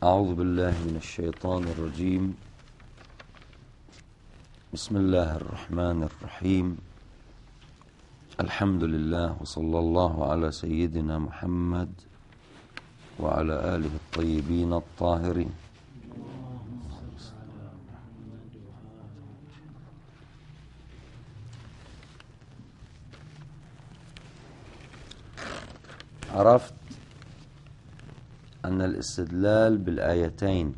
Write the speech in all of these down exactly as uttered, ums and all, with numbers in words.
أعوذ بالله من الشيطان الرجيم. بسم الله الرحمن الرحيم. الحمد لله وصلى الله على سيدنا محمد وعلى آله الطيبين الطاهرين. عرفت أن الاستدلال بالآيتين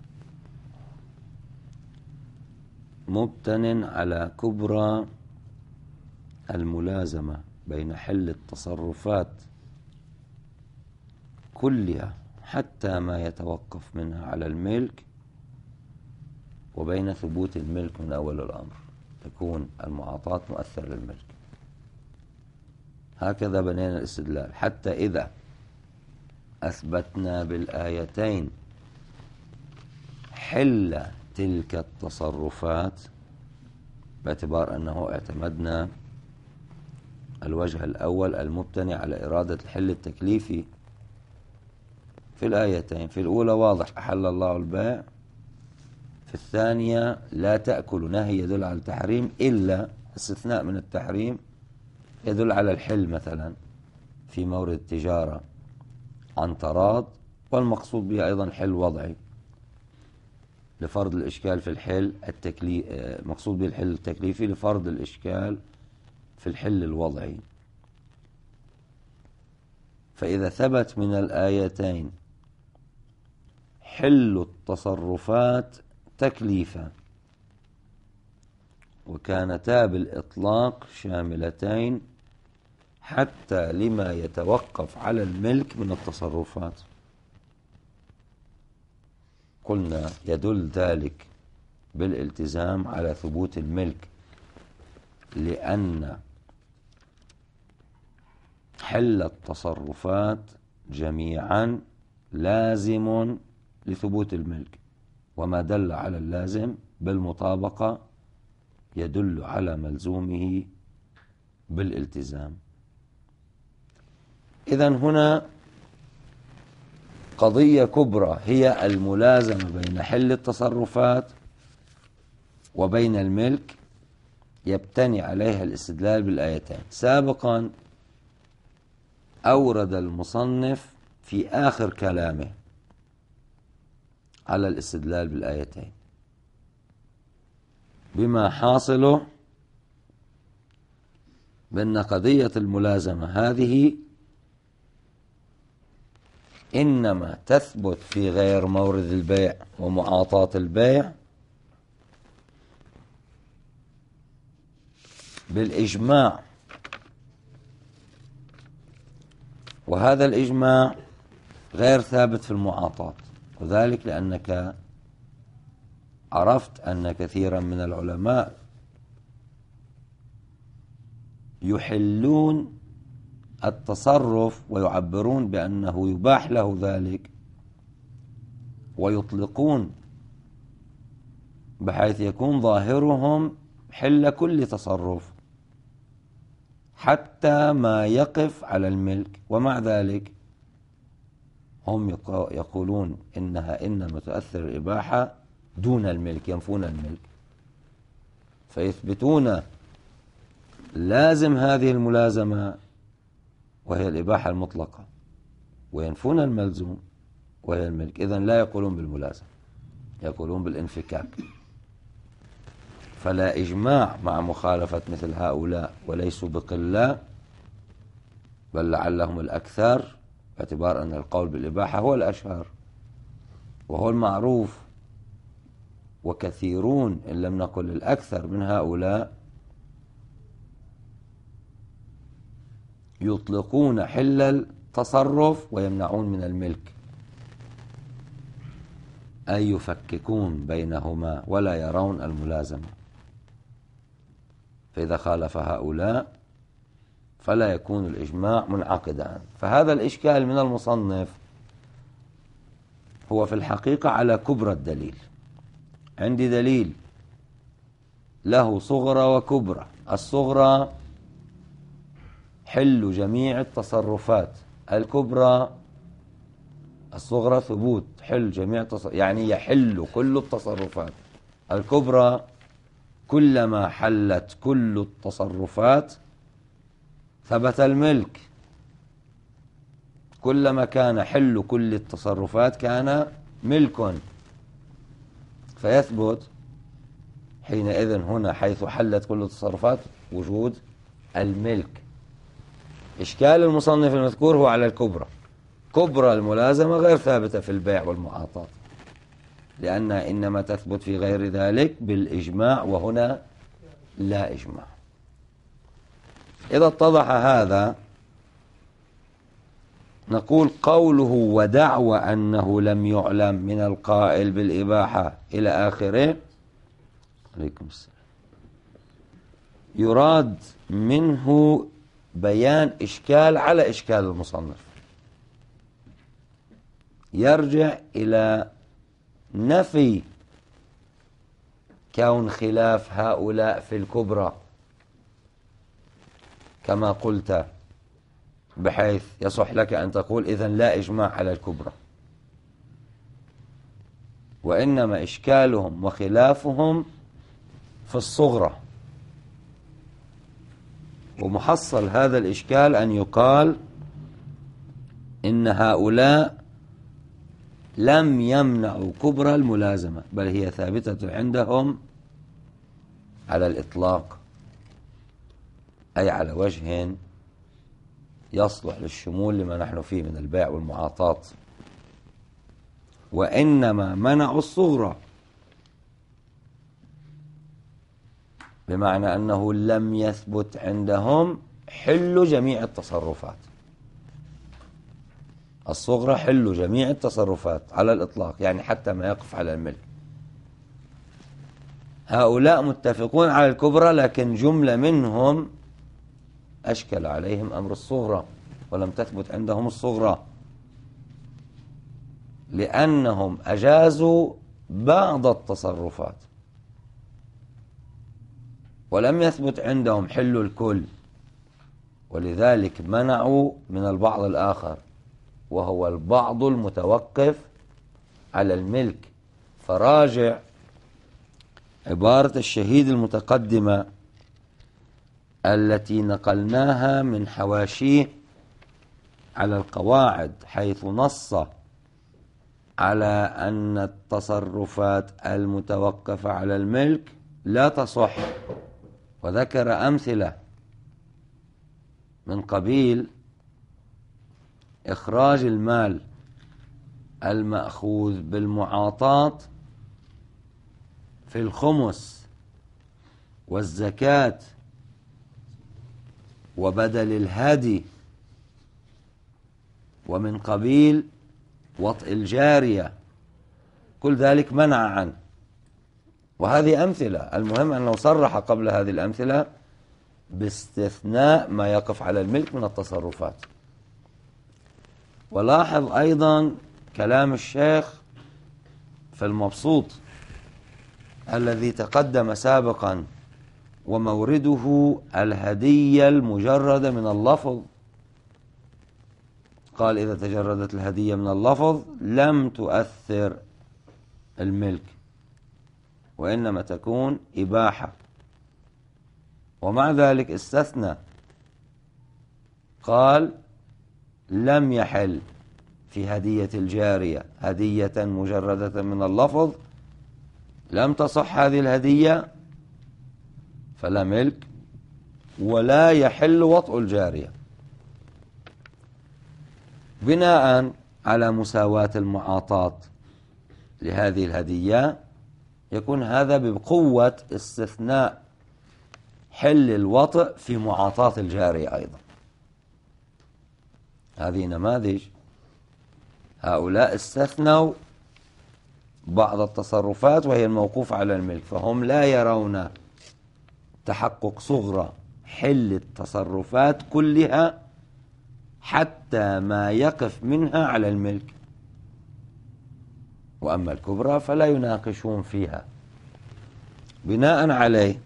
مبتن على كبرى الملازمة بين حل التصرفات كلها حتى ما يتوقف منها على الملك، وبين ثبوت الملك من أول الأمر تكون المعاطاة مؤثر للملك. هكذا بنينا الاستدلال، حتى إذا أثبتنا بالآيتين حل تلك التصرفات، باعتبار أنه اعتمدنا الوجه الأول المبتني على إرادة الحل التكليفي في الآيتين. في الأولى واضح أحل الله البيع، في الثانية لا تأكل نهي يدل على التحريم إلا استثناء من التحريم يدل على الحل، مثلا في مورد التجارة عن تراض، والمقصود به أيضا حل وضعي لفرض الإشكال في الحل التكليف، مقصود به الحل التكليفي لفرض الإشكال في الحل الوضعي. فإذا ثبت من الآيتين حل التصرفات تكليفا وكانتا بالإطلاق شاملتين حتى لما يتوقف على الملك من التصرفات، قلنا يدل ذلك بالالتزام على ثبوت الملك، لأن حل التصرفات جميعا لازم لثبوت الملك، وما دل على اللازم بالمطابقة يدل على ملزومه بالالتزام. إذن هنا قضية كبرى هي الملازمة بين حل التصرفات وبين الملك، يبتني عليها الاستدلال بالآيتين. سابقا أورد المصنف في آخر كلامه على الاستدلال بالآيتين، بما حاصله بأن قضية الملازمة هذه إنما تثبت في غير مورد البيع ومعاطاة البيع بالإجماع، وهذا الإجماع غير ثابت في المعاطاة، وذلك لأنك عرفت أن كثيرا من العلماء يحلون التصرف ويعبرون بأنه يباح له ذلك، ويطلقون بحيث يكون ظاهرهم حل كل تصرف حتى ما يقف على الملك، ومع ذلك هم يقولون إنها إنما تؤثر الإباحة دون الملك، ينفون الملك، فيثبتون لازم هذه الملازمة وهي الإباحة المطلقة، وينفون الملزوم وهي الملك. إذن لا يقولون بالملازمة، يقولون بالانفكاك. فلا إجماع مع مخالفة مثل هؤلاء، وليسوا بقلة بل لعلهم الأكثر، باعتبار أن القول بالإباحة هو الأشهر وهو المعروف، وكثيرون إن لم نقل الأكثر من هؤلاء يطلقون حل التصرف ويمنعون من الملك، أي يفككون بينهما ولا يرون الملازمة. فإذا خالف هؤلاء فلا يكون الإجماع منعقدا. فهذا الإشكال من المصنف هو في الحقيقة على كبرى الدليل. عندي دليل له صغرى وكبرى. الصغرى حل جميع التصرفات، الكبرى الصغرى ثبوت حل جميع تصرف، يعني يحل كل التصرفات. الكبرى كلما حلت كل التصرفات ثبت الملك، كلما كان حل كل التصرفات كان ملك، فيثبت حينئذ هنا حيث حلت كل التصرفات وجود الملك. إشكال المصنف المذكور هو على الكبرى. كبرى الملازمة غير ثابتة في البيع والمعاطاة، لأنها إنما تثبت في غير ذلك بالإجماع، وهنا لا إجماع. إذا اتضح هذا نقول قوله ودعوى أنه لم يعلم من القائل بالإباحة إلى آخره، عليكم السلام، يراد منه بيان إشكال على إشكال المصنف، يرجع إلى نفي كون خلاف هؤلاء في الكبرى كما قلت، بحيث يصح لك أن تقول إذن لا إجماع على الكبرى، وإنما إشكالهم وخلافهم في الصغرى. ومحصل هذا الإشكال أن يقال إن هؤلاء لم يمنعوا كبرى الملازمة، بل هي ثابتة عندهم على الإطلاق، أي على وجه يصلح للشمول لما نحن فيه من البيع والمعاطاة، وإنما منعوا الصغرى، بمعنى أنه لم يثبت عندهم حل جميع التصرفات. الصغرى حل جميع التصرفات على الإطلاق، يعني حتى ما يقف على الملك. هؤلاء متفقون على الكبرى، لكن جملة منهم أشكل عليهم أمر الصغرى، ولم تثبت عندهم الصغرى، لأنهم أجازوا بعض التصرفات ولم يثبت عندهم حل الكل، ولذلك منعوا من البعض الآخر، وهو البعض المتوقف على الملك. فراجع عبارة الشهيد المتقدمة التي نقلناها من حواشيه على القواعد، حيث نص على أن التصرفات المتوقفة على الملك لا تصح، وذكر أمثلة من قبيل إخراج المال المأخوذ بالمعاطاة في الخمس والزكاة وبدل الهدي، ومن قبيل وطئ الجارية، كل ذلك منع عنه. وهذه أمثلة، المهم أنه صرح قبل هذه الأمثلة باستثناء ما يقف على الملك من التصرفات. ولاحظ أيضا كلام الشيخ في المبسوط الذي تقدم سابقا، ومورده الهدية المجردة من اللفظ. قال إذا تجردت الهدية من اللفظ لم تؤثر الملك، وإنما تكون إباحة. ومع ذلك استثنى، قال لم يحل في هدية الجارية هدية مجردة من اللفظ، لم تصح هذه الهدية فلا ملك، ولا يحل وطء الجارية، بناء على مساواة المعاطاة لهذه الهدية. يكون هذا بقوة استثناء حل الوطء في معاطاة الجارية أيضا. هذه نماذج، هؤلاء استثنوا بعض التصرفات وهي الموقوف على الملك، فهم لا يرون تحقق صغرى حل التصرفات كلها حتى ما يقف منها على الملك، وأما الكبرى فلا يناقشون فيها. بناء عليه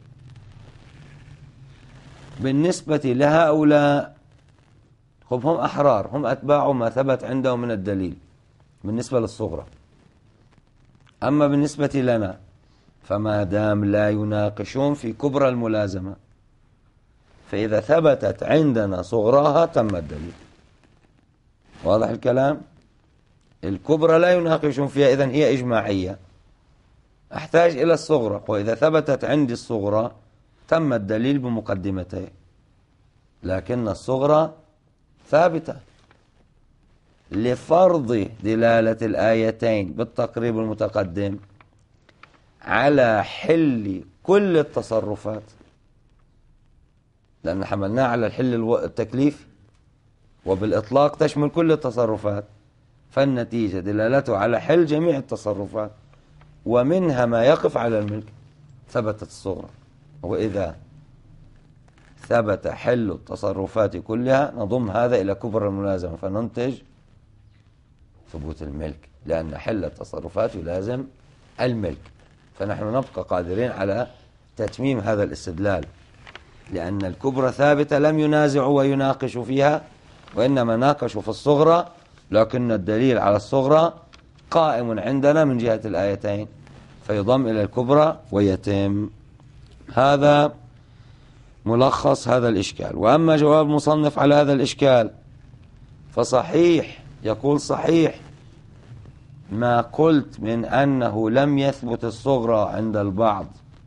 بالنسبة لهؤلاء هم أحرار، هم أتباع ما ثبت عندهم من الدليل، بالنسبة للصغرى. أما بالنسبة لنا فما دام لا يناقشون في كبرى الملازمة، فإذا ثبتت عندنا صغراها تم الدليل. واضح الكلام؟ الكبرى لا يناقشون فيها، إذن هي إجماعية، أحتاج إلى الصغرى، وإذا ثبتت عندي الصغرى تم الدليل بمقدمتين، لكن الصغرى ثابتة لفرض دلالة الآيتين بالتقريب المتقدم على حل كل التصرفات، لأن حملناه على الحل التكليفي وبالإطلاق تشمل كل التصرفات، فالنتيجة دلالته على حل جميع التصرفات ومنها ما يقف على الملك، ثبتت الصغرى. وإذا ثبت حل التصرفات كلها نضم هذا إلى كبرى الملازمة فننتج ثبوت الملك، لأن حل التصرفات يلازم الملك، فنحن نبقى قادرين على تتميم هذا الاستدلال، لأن الكبرى ثابتة لم ينازعوا ويناقشوا فيها، وإنما ناقشوا في الصغرى، لكن الدليل على الصغرى قائم عندنا من جهة الآيتين، فيضم إلى الكبرى ويتم. هذا ملخص هذا الإشكال. وأما جواب المصنف على هذا الإشكال فصحيح، يقول صحيح ما قلت من أنه لم يثبت الصغرى عند البعض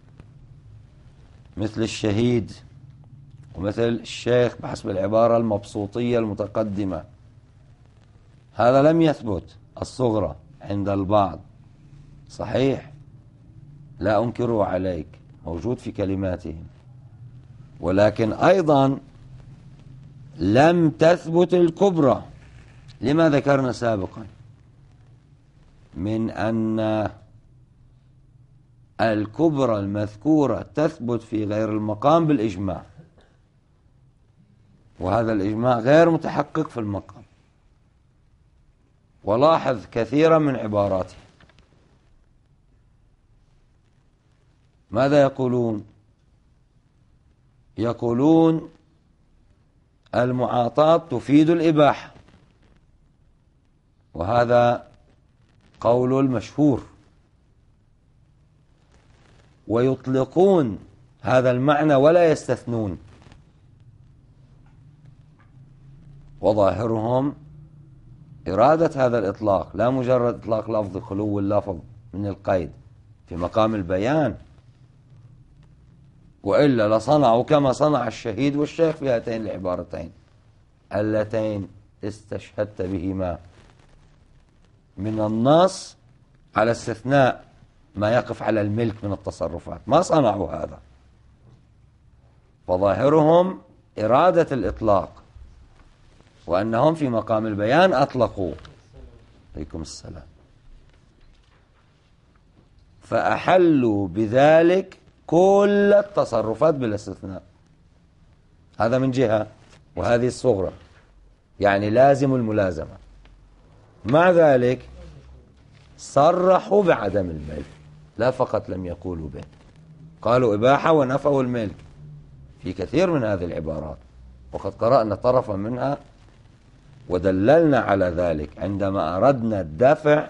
مثل الشهيد ومثل الشيخ بحسب العبارة المبسوطية المتقدمة، هذا لم يثبت الصغرى عند البعض، صحيح لا أنكره عليك، موجود في كلماتهم، ولكن أيضا لم تثبت الكبرى. لما ذكرنا سابقا من أن الكبرى المذكورة تثبت في غير المقام بالإجماع، وهذا الإجماع غير متحقق في المقام. ولاحظ كثيرا من عباراته ماذا يقولون؟ يقولون المعاطاة تفيد الإباحة، وهذا قول المشهور، ويطلقون هذا المعنى ولا يستثنون، وظاهرهم إرادة هذا الإطلاق، لا مجرد إطلاق لفظ خلو اللفظ من القيد في مقام البيان، وإلا لصنعوا كما صنع الشهيد والشيخ في هاتين العبارتين اللتين استشهدت بهما من النص على استثناء ما يقف على الملك من التصرفات، ما صنعوا هذا، فظاهرهم إرادة الإطلاق، وأنهم في مقام البيان أطلقوا. عليكم السلام. فأحلوا بذلك كل التصرفات بلا استثناء، هذا من جهة، وهذه الصغرى يعني لازم الملازمة. مع ذلك صرحوا بعدم الملك، لا فقط لم يقولوا به، قالوا إباحة ونفوا الملك في كثير من هذه العبارات، وقد قرأنا طرفا منها ودللنا على ذلك عندما أردنا الدفع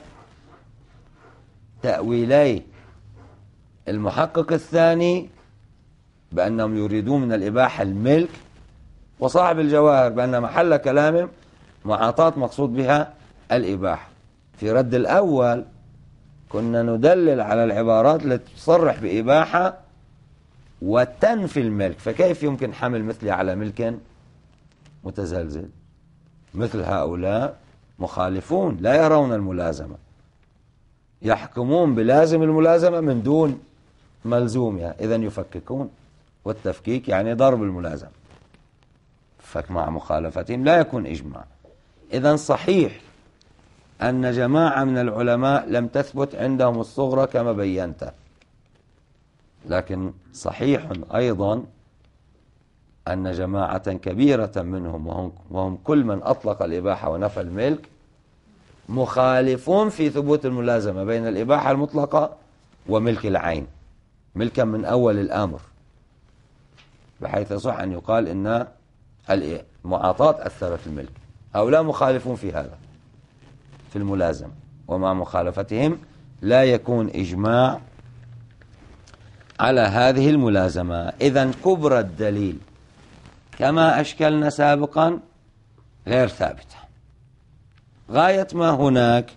تأويلي المحقق الثاني بأنهم يريدون من الإباحة الملك، وصاحب الجواهر بأن محل كلامهم معاطاة مقصود بها الإباحة. في رد الأول كنا ندلل على العبارات التي تصرح بإباحة وتنفي الملك، فكيف يمكن حمل مثلي على ملك متزلزل؟ مثل هؤلاء مخالفون لا يرون الملازمة، يحكمون بلازم الملازمة من دون ملزومها، إذن يفككون، والتفكيك يعني ضرب الملازمة، فمع مخالفتهم لا يكون إجماع. إذن صحيح أن جماعة من العلماء لم تثبت عندهم الصغرى كما بينت، لكن صحيح أيضا أن جماعة كبيرة منهم وهم, وهم كل من أطلق الإباحة ونفى الملك مخالفون في ثبوت الملازمة بين الإباحة المطلقة وملك العين، ملكا من أول الأمر، بحيث يصح أن يقال إن المعاطاة أثرت الملك. هؤلاء مخالفون في هذا، في الملازمة، ومع مخالفتهم لا يكون إجماع على هذه الملازمة. إذن كبرى الدليل كما أشكلنا سابقا غير ثابتة. غاية ما هناك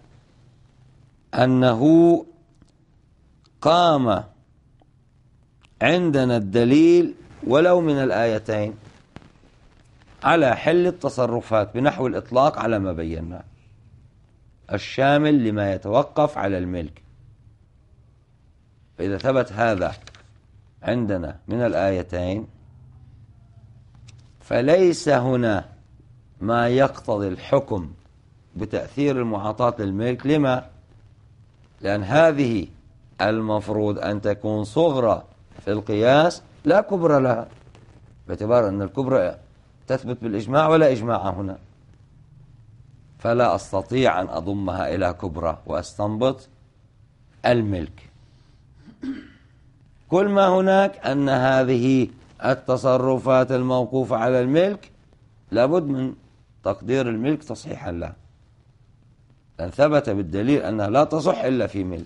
أنه قام عندنا الدليل ولو من الآيتين على حل التصرفات بنحو الإطلاق على ما بينا، الشامل لما يتوقف على الملك. فإذا ثبت هذا عندنا من الآيتين فليس هنا ما يقتضي الحكم بتأثير المعاطاة للملك. لما؟ لأن هذه المفروض أن تكون صغرى في القياس لا كبرى لها، باعتبار أن الكبرى تثبت بالإجماع ولا إجماع هنا، فلا أستطيع أن أضمها إلى كبرى وأستنبط الملك. كل ما هناك أن هذه التصرفات الموقوفة على الملك لابد من تقدير الملك تصحيحا له، لأن ثبت بالدليل أنها لا تصح إلا في ملك.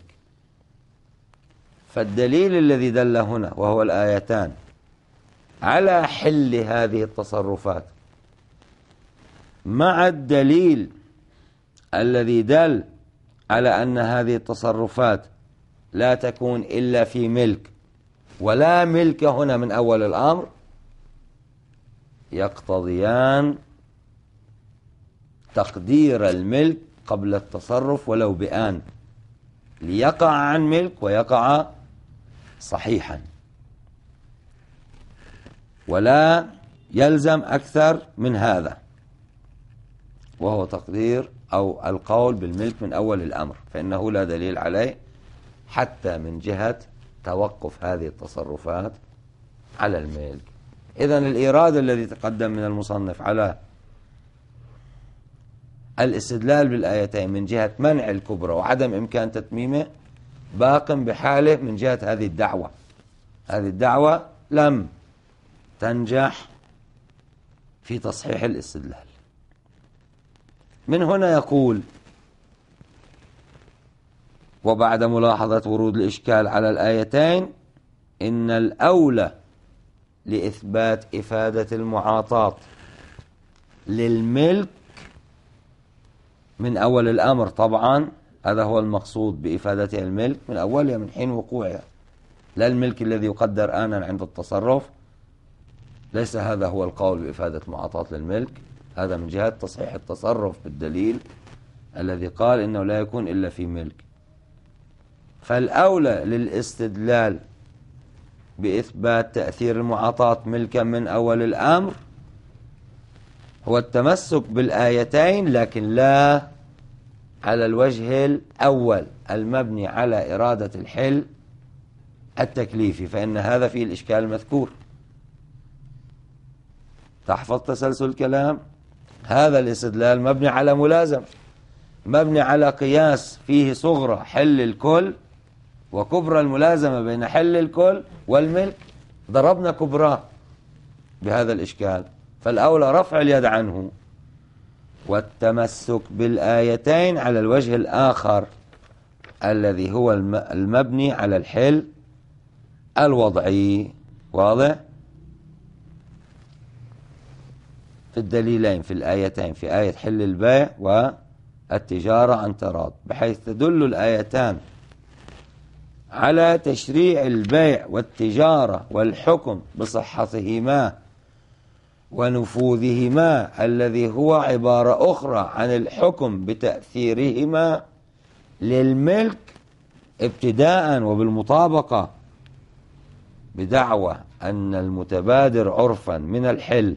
فالدليل الذي دل هنا وهو الآيتان على حل هذه التصرفات مع الدليل الذي دل على أن هذه التصرفات لا تكون إلا في ملك ولا ملك هنا من أول الأمر، يقتضيان تقدير الملك قبل التصرف ولو بآن، ليقع عن ملك ويقع صحيحا، ولا يلزم أكثر من هذا، وهو تقدير أو القول بالملك من أول الأمر، فإنه لا دليل عليه حتى من جهة توقف هذه التصرفات على الملك. إذن الإيراد الذي تقدم من المصنف على الاستدلال بالآيتين من جهة منع الكبرى وعدم إمكان تتميمه باق بحاله من جهة هذه الدعوة. هذه الدعوة لم تنجح في تصحيح الاستدلال. من هنا يقول: وبعد ملاحظة ورود الإشكال على الآيتين إن الأولى لإثبات إفادة المعاطاة للملك من أول الأمر، طبعا هذا هو المقصود بإفادتها الملك من أولها من حين وقوعها، لا الملك الذي يقدر آنا عند التصرف، ليس هذا هو القول بإفادة معاطاة للملك، هذا من جهة تصحيح التصرف بالدليل الذي قال إنه لا يكون إلا في ملك. فالأولى للاستدلال بإثبات تأثير المعاطاة ملكا من أول الأمر هو التمسك بالآيتين، لكن لا على الوجه الأول المبني على إرادة الحل التكليفي، فإن هذا فيه الإشكال المذكور. تحفظ تسلسل الكلام. هذا الاستدلال مبني على ملازم، مبني على قياس فيه صغرى حل الكل وكبرى الملازمة بين حل الكل والملك، ضربنا كبرى بهذا الإشكال، فالأولى رفع اليد عنه والتمسك بالآيتين على الوجه الآخر الذي هو المبني على الحل الوضعي. واضح؟ في الدليلين في الآيتين، في آية حل البيع والتجارة عن تراض، بحيث تدل الآيتان على تشريع البيع والتجارة والحكم بصحتهما ونفوذهما، الذي هو عبارة أخرى عن الحكم بتأثيرهما للملك ابتداء وبالمطابقة بدعوى أن المتبادر عرفا من الحل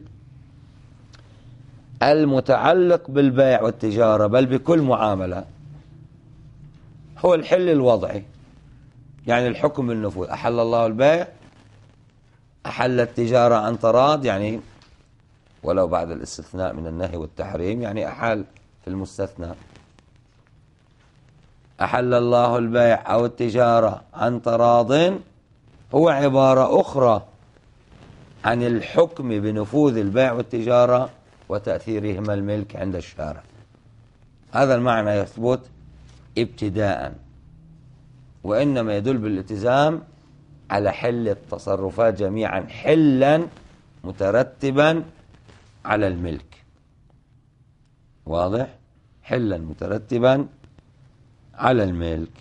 المتعلق بالبيع والتجارة بل بكل معاملة هو الحل الوضعي، يعني الحكم بالنفوذ. أحل الله البيع، أحل التجارة عن تراض، يعني ولو بعد الاستثناء من النهي والتحريم، يعني أحل في المستثنى. أحل الله البيع أو التجارة عن تراض هو عبارة أخرى عن الحكم بنفوذ البيع والتجارة وتأثيرهما الملك عند الشارع. هذا المعنى يثبت ابتداء، وإنما يدل بالالتزام على حل التصرفات جميعا حلا مترتبا على الملك. واضح؟ حلا مترتبا على الملك.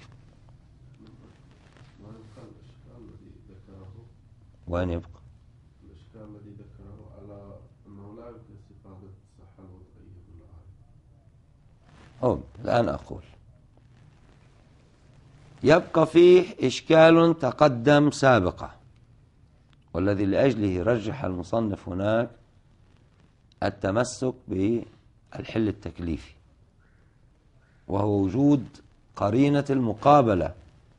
وين يبقى؟ الإشكال الذي ذكره على أنه لا يمكن استفادة الصحة الوضعية بالآية. هو الآن أقول يبقى فيه إشكال تقدم سابقا، والذي لأجله رجح المصنف هناك التمسك بالحل التكليفي، وهو وجود قرينة المقابلة،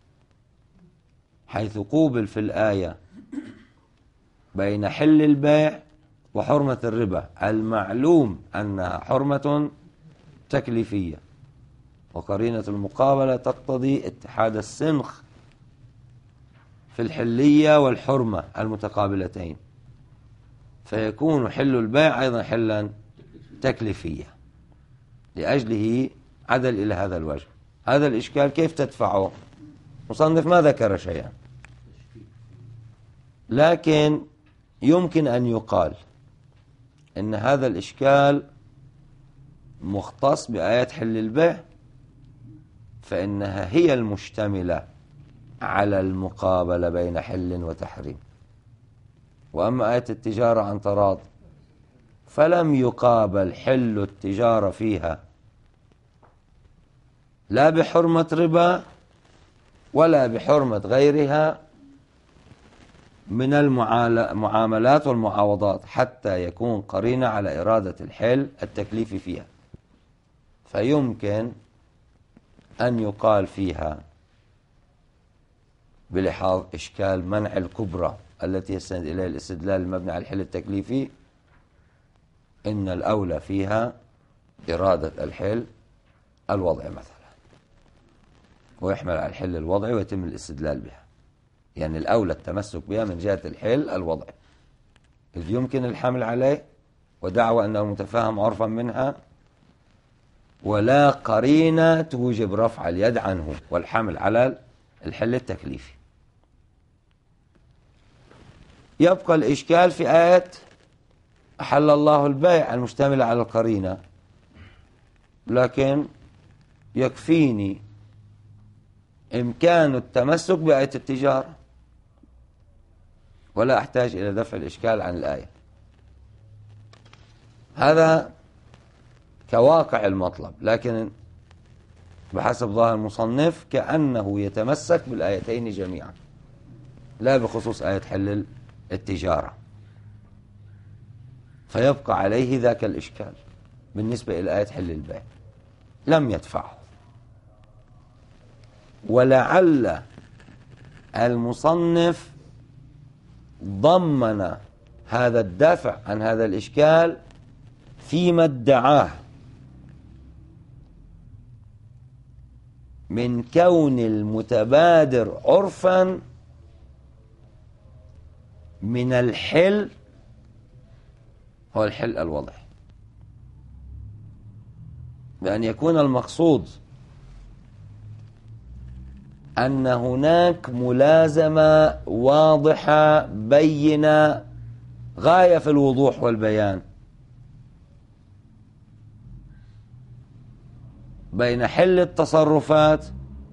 حيث قوبل في الآية بين حل البيع وحرمة الربا، المعلوم أنها حرمة تكليفية، وقرينة المقابلة تقتضي اتحاد السنخ في الحلية والحرمة المتقابلتين، فيكون حل البيع أيضا حلا تكليفية. لأجله عدل إلى هذا الوجه. هذا الإشكال كيف تدفعه؟ مصنف ما ذكر شيئا، لكن يمكن أن يقال إن هذا الإشكال مختص بآيات حل البيع، فإنها هي المشتملة على المقابلة بين حل وتحريم. وأما آية التجارة عن تراض فلم يقابل حل التجارة فيها لا بحرمة ربا ولا بحرمة غيرها من المعاملات والمعاوضات، حتى يكون قرينة على إرادة الحل التكليفي فيها. فيمكن أن يقال فيها بلحاظ إشكال منع الكبرى التي يستند إليها الاستدلال المبني على الحل التكليفي إن الأولى فيها إرادة الحل الوضعي مثلا، ويحمل على الحل الوضعي ويتم الاستدلال بها. يعني الأولى التمسك بها من جهة الحل الوضعي، إذ يمكن الحمل عليه ودعوى أنه متفاهم عرفا منها، ولا قرينة توجب رفع اليد عنه والحمل على الحل التكليفي. يبقى الإشكال في آية أحل الله البيع المشتملة على القرينة، لكن يكفيني إمكان التمسك بآية التجارة ولا أحتاج إلى دفع الإشكال عن الآية. هذا كواقع المطلب، لكن بحسب ظاهر المصنف كأنه يتمسك بالآيتين جميعا، لا بخصوص آية حل التجارة، فيبقى عليه ذاك الإشكال بالنسبة إلى آية حل البيع لم يدفعه. ولعل المصنف ضمن هذا الدفع عن هذا الإشكال فيما ادعاه من كون المتبادر عرفا من الحل هو الحل الوضعي، بأن يكون المقصود أن هناك ملازمة واضحة بينة غاية في الوضوح والبيان بين حل التصرفات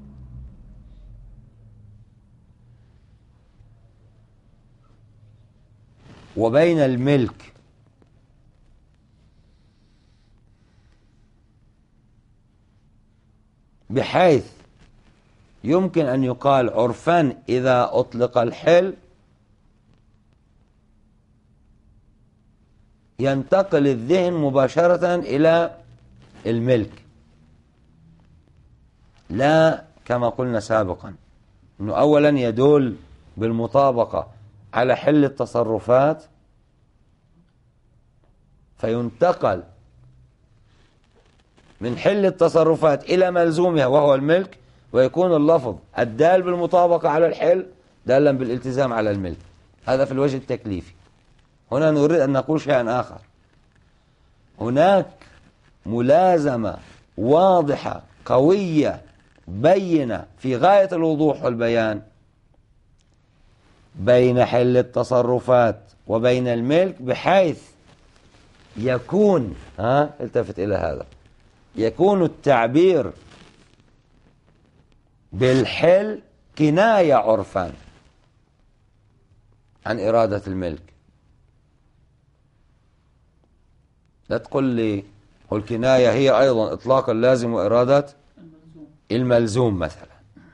وبين الملك، بحيث يمكن أن يقال عرفا إذا أطلق الحل ينتقل الذهن مباشرة إلى الملك، لا كما قلنا سابقا أنه أولا يدل بالمطابقة على حل التصرفات فينتقل من حل التصرفات إلى ملزومها وهو الملك، ويكون اللفظ الدال بالمطابقة على الحل دالا بالالتزام على الملك. هذا في الوجه التكليفي. هنا نريد أن نقول شيئا آخر، هناك ملازمة واضحة قوية بينة في غاية الوضوح والبيان بين حل التصرفات وبين الملك، بحيث يكون ها التفت إلى هذا، يكون التعبير بالحل كناية عرفا عن إرادة الملك. لا تقول لي هو الكناية هي أيضا إطلاق اللازم وإرادة الملزوم مثلا،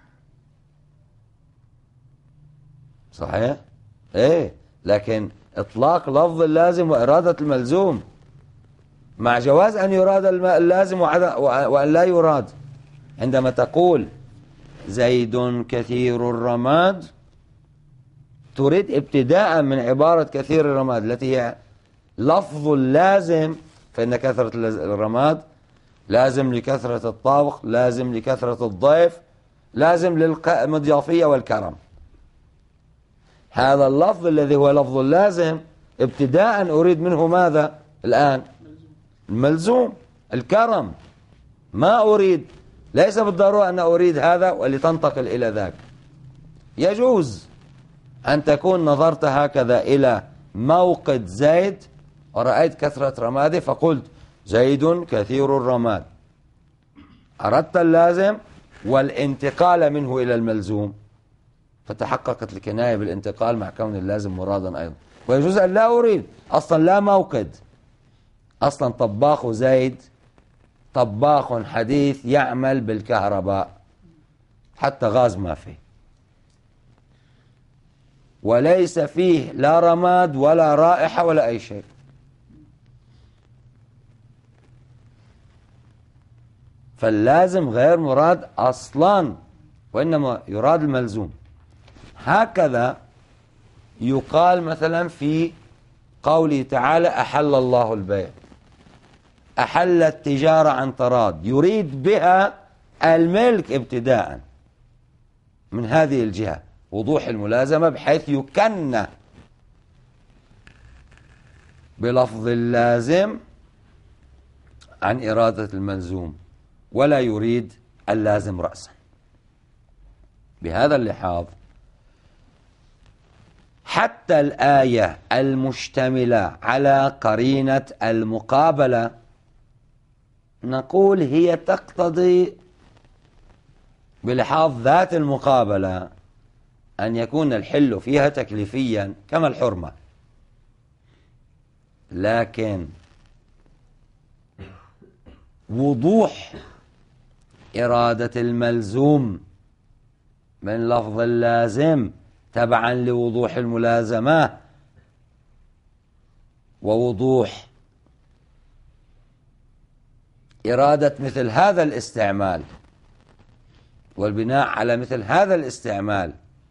صحيح؟ إيه، لكن إطلاق لفظ اللازم وإرادة الملزوم مع جواز أن يراد اللازم وأن لا يراد. عندما تقول زيد كثير الرماد تريد ابتداء من عبارة كثير الرماد التي هي لفظ اللازم، فإن كثرة الرماد لازم لكثرة الطبخ، لازم لكثرة الضيف، لازم للمضيافية والكرم. هذا اللفظ الذي هو لفظ اللازم ابتداء أريد منه ماذا الآن؟ الملزوم، الكرم. ما أريد، ليس بالضرورة أن أريد هذا ولتنتقل إلى ذاك. يجوز أن تكون نظرت هكذا إلى موقد زيد ورأيت كثرة رماده فقلت زيد كثير الرماد، أردت اللازم والانتقال منه إلى الملزوم، فتحققت الكناية بالانتقال مع كون اللازم مرادا أيضا. ويجوز أن لا أريد أصلا، لا موقد، أصلا طباخ زيد طباخ حديث يعمل بالكهرباء، حتى غاز ما فيه، وليس فيه لا رماد ولا رائحة ولا أي شيء. فاللازم غير مراد أصلا، وإنما يراد الملزوم. هكذا يقال مثلا في قوله تعالى أحل الله البيع، أحل التجارة عن تراض، يريد بها الملك ابتداء من هذه الجهة، وضوح الملازمة بحيث يكن بلفظ اللازم عن إرادة الملزوم ولا يريد اللازم رأسا. بهذا اللحاظ حتى الآية المشتملة على قرينة المقابلة نقول هي تقتضي بلحاظ ذات المقابلة أن يكون الحل فيها تكليفيا كما الحرمة، لكن وضوح إرادة الملزوم من لفظ اللازم تبعا لوضوح الملازمة، ووضوح إرادة مثل هذا الاستعمال والبناء على مثل هذا الاستعمال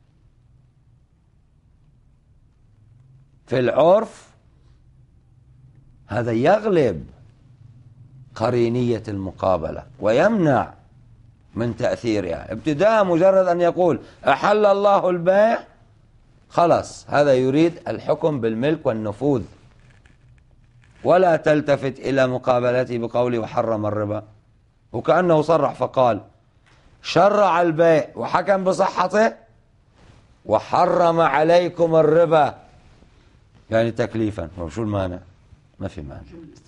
في العرف، هذا يغلب قرينية المقابلة ويمنع من تأثيرها. ابتداء مجرد أن يقول أحل الله البيع، خلاص هذا يريد الحكم بالملك والنفوذ، ولا تلتفت إلى مقابلته بقوله وحرم الربا، وكأنه صرح فقال شرع البيع وحكم بصحته وحرم عليكم الربا، يعني تكليفا. شو المانع؟ ما في مانع،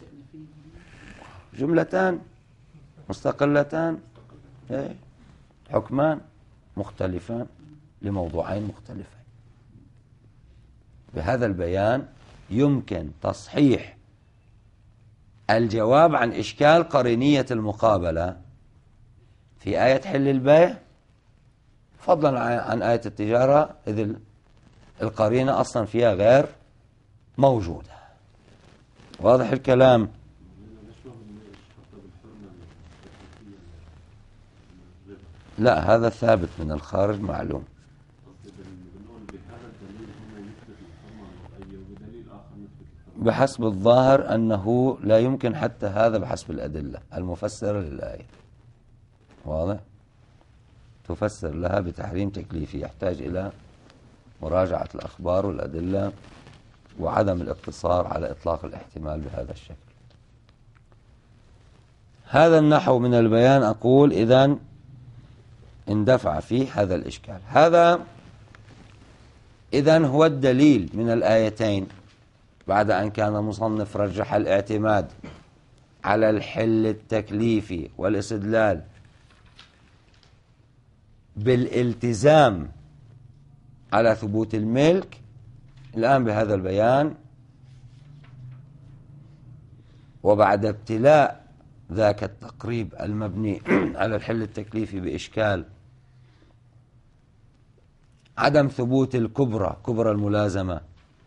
جملتان مستقلتان، حكمان مختلفان لموضوعين مختلفين. بهذا البيان يمكن تصحيح الجواب عن إشكال قرينية المقابلة في آية حل البيع، فضلا عن آية التجارة، إذ القرينة أصلا فيها غير موجودة. واضح الكلام؟ لا، هذا ثابت من الخارج معلوم. بحسب الظاهر أنه لا يمكن حتى هذا بحسب الأدلة المفسرة للآية. واضح؟ تفسر لها بتحريم تكليفي يحتاج إلى مراجعة الأخبار والأدلة وعدم الاقتصار على إطلاق الاحتمال بهذا الشكل. هذا النحو من البيان أقول إذن اندفع فيه هذا الإشكال. هذا إذن هو الدليل من الآيتين بعد أن كان مصنف رجح الاعتماد على الحل التكليفي والاستدلال بالالتزام على ثبوت الملك. الآن بهذا البيان وبعد ابتلاء ذاك التقريب المبني على الحل التكليفي بإشكال عدم ثبوت الكبرى كبرى الملازمة،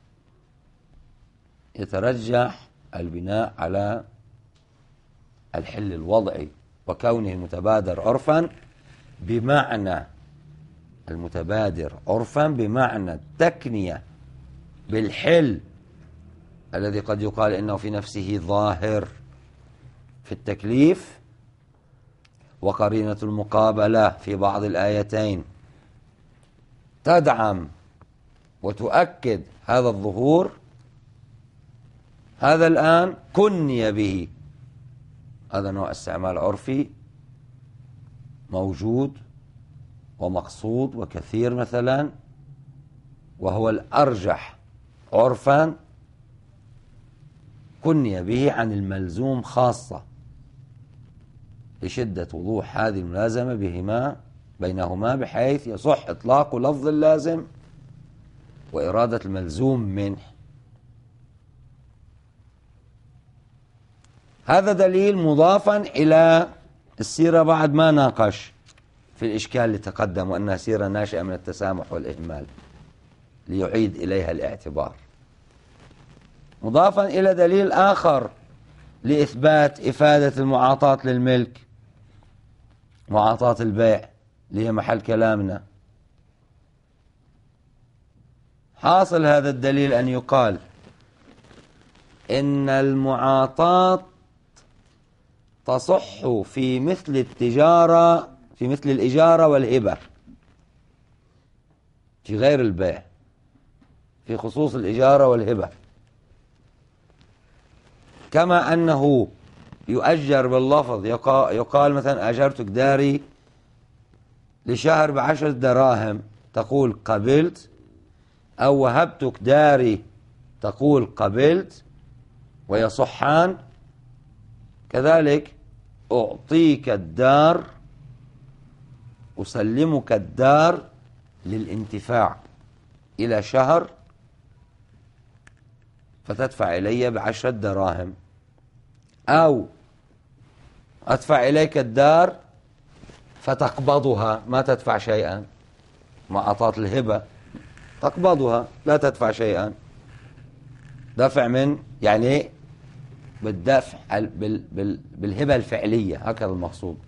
يترجح البناء على الحل الوضعي وكونه المتبادر عرفا بمعنى المتبادر عرفا بمعنى التكنية بالحل الذي قد يقال إنه في نفسه ظاهر في التكليف، وقرينة المقابلة في بعض الآيتين تدعم وتؤكد هذا الظهور. هذا الآن كني به، هذا نوع استعمال عرفي موجود ومقصود وكثير مثلا، وهو الأرجح عرفا، كني به عن الملزوم خاصة لشدة وضوح هذه الملازمة بهما بينهما، بحيث يصح إطلاق لفظ اللازم وإرادة الملزوم منه. هذا دليل مضافا إلى السيرة بعد ما ناقش في الإشكال اللي تقدم وأنها سيرة ناشئة من التسامح والإهمال ليعيد إليها الاعتبار، مضافا إلى دليل آخر لإثبات إفادة المعاطاة للملك، معاطاة البيع اللي هي محل كلامنا. حاصل هذا الدليل أن يقال إن المعاطاة تصح في مثل التجارة في مثل الإجارة والهبة في غير البيع، في خصوص الإجارة والهبة، كما أنه يؤجر باللفظ، يقال مثلا أجرتك داري لشهر بعشر دراهم تقول قبلت، أو وهبتك داري تقول قبلت، ويصحان. كذلك أعطيك الدار، أسلمك الدار للانتفاع إلى شهر فتدفع إلي بعشرة دراهم، أو أدفع إليك الدار فتقبضها ما تدفع شيئا، معاطاة الهبة تقبضها لا تدفع شيئا، دفع من يعني بالدفع بال بال بالهبة الفعلية، هكذا المقصود،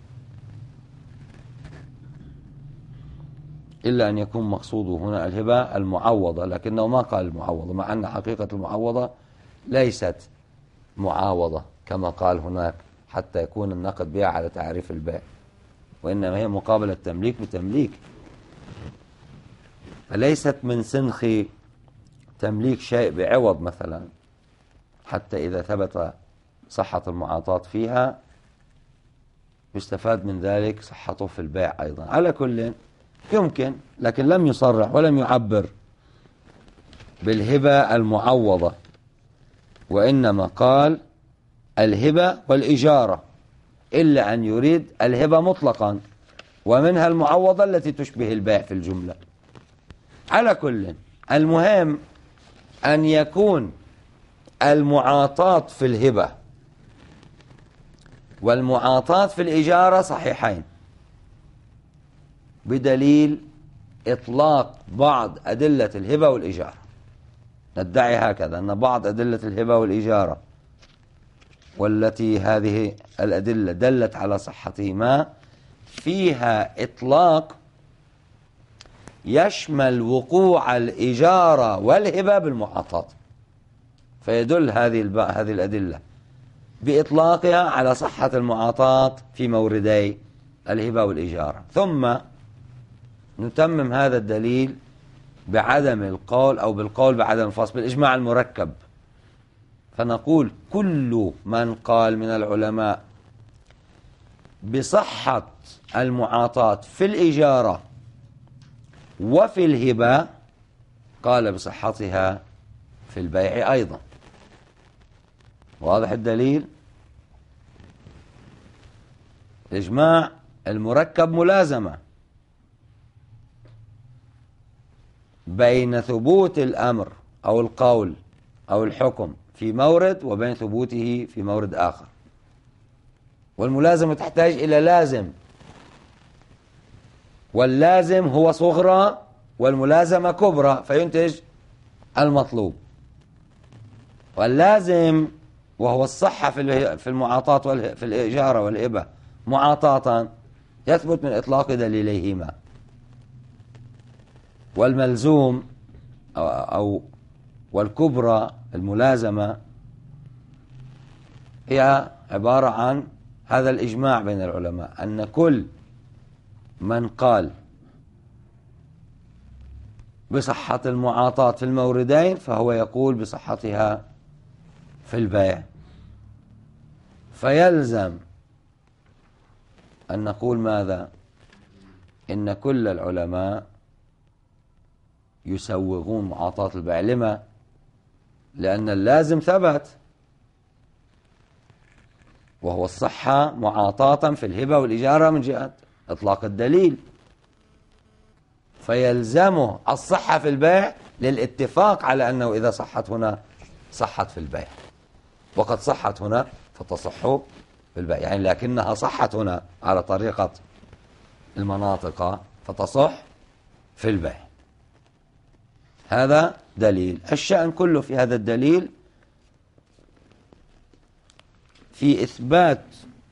إلا أن يكون مقصوده هنا الهبة المعوضة، لكنه ما قال المعوضة، مع أن حقيقة المعوضة ليست معاوضة كما قال هناك حتى يكون النقد بها على تعريف البيع، وإنما هي مقابلة تمليك بتمليك، فليست من سنخ تمليك شيء بعوض مثلا، حتى إذا ثبت صحة المعاطاة فيها يستفاد من ذلك صحته في البيع أيضا. على كل يمكن، لكن لم يصرح ولم يعبر بالهبة المعوضة، وإنما قال الهبة والإجارة، إلا أن يريد الهبة مطلقا، ومنها المعوضة التي تشبه البيع في الجملة. على كل المهم أن يكون المعاطاة في الهبة والمعاطاة في الإجارة صحيحين، بدليل إطلاق بعض أدلة الهبة والإجارة. ندعي هكذا أن بعض أدلة الهبة والإجارة والتي هذه الأدلة دلت على صحتهما فيها إطلاق يشمل وقوع الإجارة والهبة بالمعاطاة، فيدل هذه هذه الأدلة بإطلاقها على صحة المعاطاة في موردي الهبة والإجارة. ثم نتمم هذا الدليل بعدم القول أو بالقول بعدم الفصل بالإجماع المركب، فنقول كل من قال من العلماء بصحة المعاطاة في الإجارة وفي الهبة قال بصحتها في البيع أيضا. واضح الدليل؟ الإجماع المركب ملازمة بين ثبوت الأمر أو القول أو الحكم في مورد وبين ثبوته في مورد آخر، والملازمة تحتاج إلى لازم، واللازم هو صغرى والملازمة كبرى فينتج المطلوب. واللازم وهو الصحة في المعاطاة في الإجارة والهبة معاطاة يثبت من إطلاق دليليهما، والملزوم أو, أو والكبرى الملازمة هي عبارة عن هذا الإجماع بين العلماء أن كل من قال بصحة المعاطاة في الموردين فهو يقول بصحتها في البيع، فيلزم أن نقول ماذا؟ إن كل العلماء يسوغون معاطاة البيع. لما؟ لأن اللازم ثبت وهو الصحة معاطاة في الهبة والإجارة من جهة إطلاق الدليل، فيلزمه الصحة في البيع للاتفاق على أنه إذا صحت هنا صحت في البيع، وقد صحت هنا فتصح في البيع، يعني لكنها صحت هنا على طريقة المناطق فتصح في البيع. هذا دليل. الشأن كله في هذا الدليل في إثبات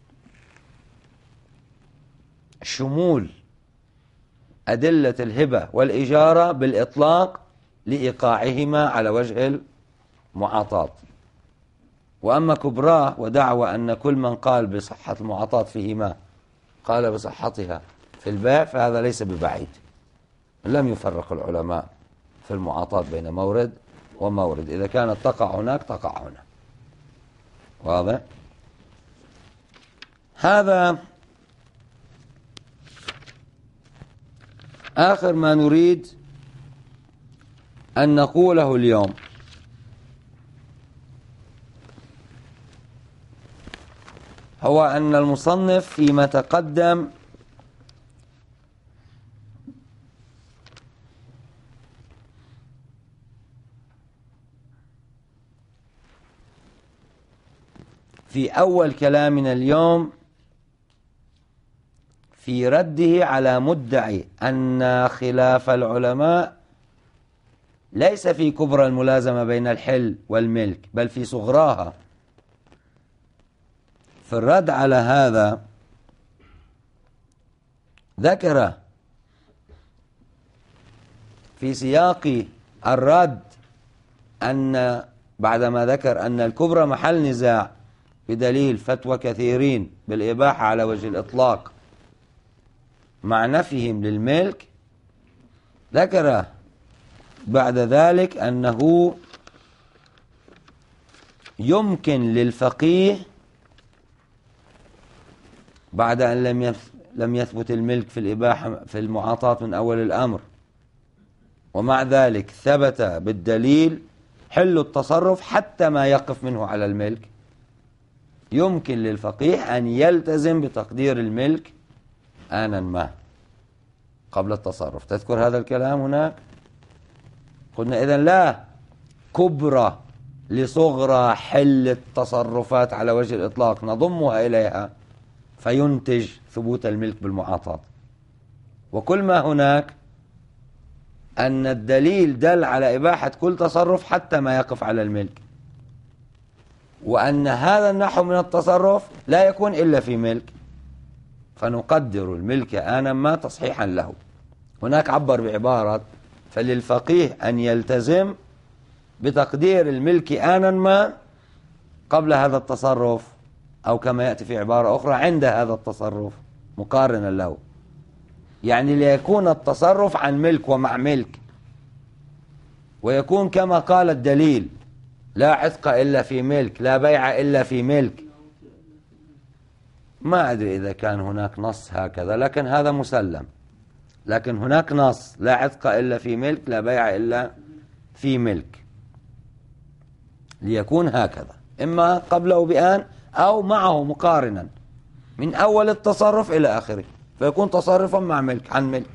شمول أدلة الهبة والإجارة بالإطلاق لإيقاعهما على وجه المعاطاة. وأما كبراه ودعوى أن كل من قال بصحة المعاطاة فيهما قال بصحتها في البيع فهذا ليس ببعيد. لم يفرق العلماء في المعاطاة بين مورد ومورد، إذا كانت تقع هناك تقع هنا. واضح؟ هذا آخر ما نريد أن نقوله اليوم. هو أن المصنف فيما تقدم في أول كلامنا اليوم في رده على مدعي أن خلاف العلماء ليس في كبرى الملازمة بين الحل والملك بل في صغراها. في الرد على هذا ذكر في سياق الرد أن بعدما ذكر أن الكبرى محل نزاع بدليل فتوى كثيرين بالإباحة على وجه الإطلاق مع نفيهم للملك، ذكر بعد ذلك أنه يمكن للفقيه بعد أن لم لم يثبت الملك في الإباحة في المعاطاة من أول الأمر، ومع ذلك ثبت بالدليل حل التصرف حتى ما يقف منه على الملك، يمكن للفقيه أن يلتزم بتقدير الملك آنا ما قبل التصرف. تذكر هذا الكلام هناك؟ قلنا إذن لا كبرى لصغرى حل التصرفات على وجه الإطلاق نضمها إليها فينتج ثبوت الملك بالمعاطاة، وكل ما هناك أن الدليل دل على إباحة كل تصرف حتى ما يقف على الملك، وأن هذا النحو من التصرف لا يكون إلا في ملك فنقدر الملك آنا ما تصحيحا له. هناك عبر بعبارة فللفقيه أن يلتزم بتقدير الملك آنا ما قبل هذا التصرف، أو كما يأتي في عبارة أخرى عند هذا التصرف مقارنا له، يعني ليكون التصرف عن ملك ومع ملك، ويكون كما قال الدليل لا عتق إلا في ملك، لا بيع إلا في ملك، ما أدري إذا كان هناك نص هكذا، لكن هذا مسلم. لكن هناك نص: لا عتق إلا في ملك، لا بيع إلا في ملك، ليكون هكذا، إما قبله بآن أو معه مقارنا من أول التصرف إلى آخره، فيكون تصرفا مع ملك عن ملك.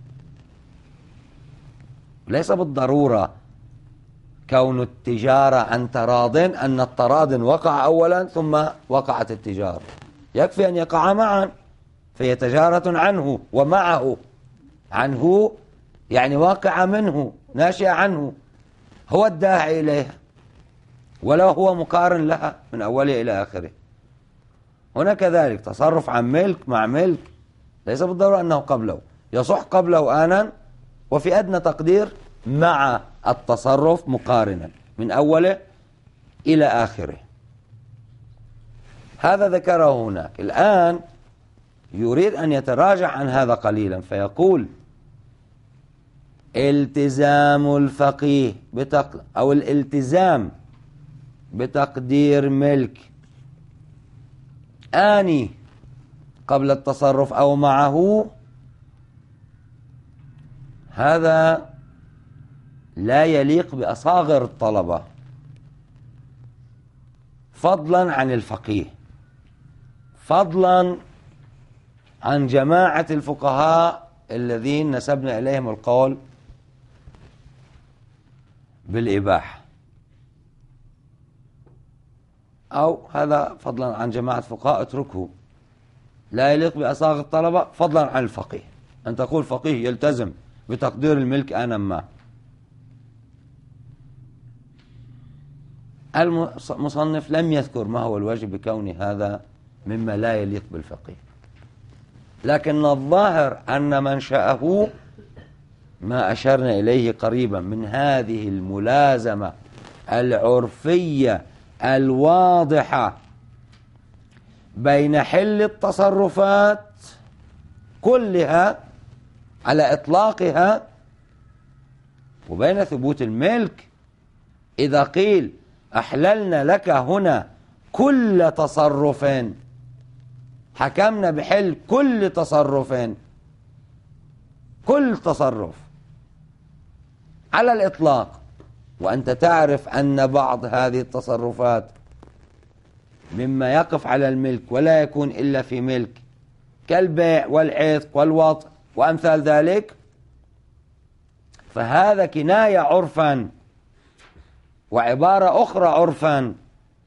ليس بالضرورة كون التجارة عن تراض أن التراض وقع أولا ثم وقعت التجارة، يكفي أن يقع معا، فهي تجارة عنه ومعه. عنه يعني واقع منه، ناشئة عنه، هو الداعي إليها، ولا هو مقارن لها من أوله إلى آخره. هنا كذلك تصرف عن ملك مع ملك، ليس بالضرورة أنه قبله، يصح قبله آنا، وفي أدنى تقدير مع التصرف مقارنا من أوله إلى آخره. هذا ذكره هناك. الآن يريد أن يتراجع عن هذا قليلا، فيقول: التزام الفقيه بتق... أو الالتزام بتقدير ملك آني قبل التصرف أو معه، هذا لا يليق بأصاغر الطلبة، فضلا عن الفقيه، فضلا عن جماعة الفقهاء الذين نسبنا إليهم القول بالإباحة، أو هذا فضلا عن جماعة الفقهاء اتركه، لا يليق بأصاغر الطلبة، فضلا عن الفقيه. أن تقول فقيه يلتزم بتقدير الملك آنا ما. المصنف لم يذكر ما هو الوجه بكون هذا مما لا يليق بالفقيه، لكن الظاهر أن منشأه ما أشرنا إليه قريبا من هذه الملازمة العرفية الواضحة بين حل التصرفات كلها على إطلاقها وبين ثبوت الملك. إذا قيل أحللنا لك هنا كل تصرف، حكمنا بحل كل تصرف، كل تصرف على الإطلاق، وأنت تعرف أن بعض هذه التصرفات مما يقف على الملك ولا يكون إلا في ملك، كالبيع والعتق والوطء وأمثال ذلك، فهذا كناية عرفا وعبارة أخرى عرفا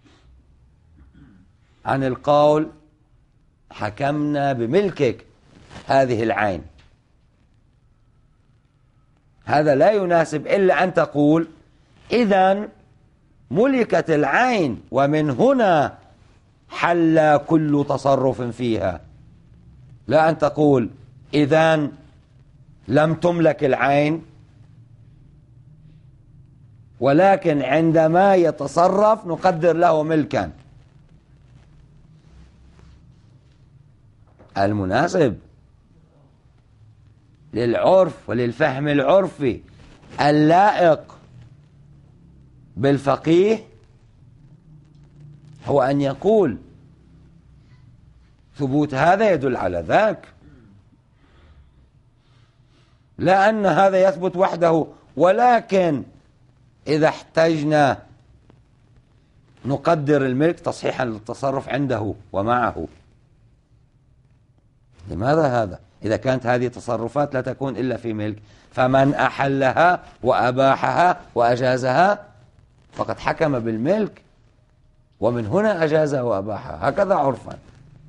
عن القول حكمنا بملكك هذه العين. هذا لا يناسب إلا أن تقول إذن ملكت العين ومن هنا حل كل تصرف فيها، لا أن تقول إذن لم تملك العين، ولكن عندما يتصرف نقدر له ملكا. المناسب للعرف وللفهم العرفي اللائق بالفقيه هو أن يقول ثبوت هذا يدل على ذاك، لا أن هذا يثبت وحده، ولكن إذا احتجنا نقدر الملك تصحيحا للتصرف عنده ومعه. لماذا هذا؟ إذا كانت هذه تصرفات لا تكون إلا في ملك، فمن أحلها وأباحها وأجازها فقد حكم بالملك، ومن هنا أجازها وأباحها، هكذا عرفا.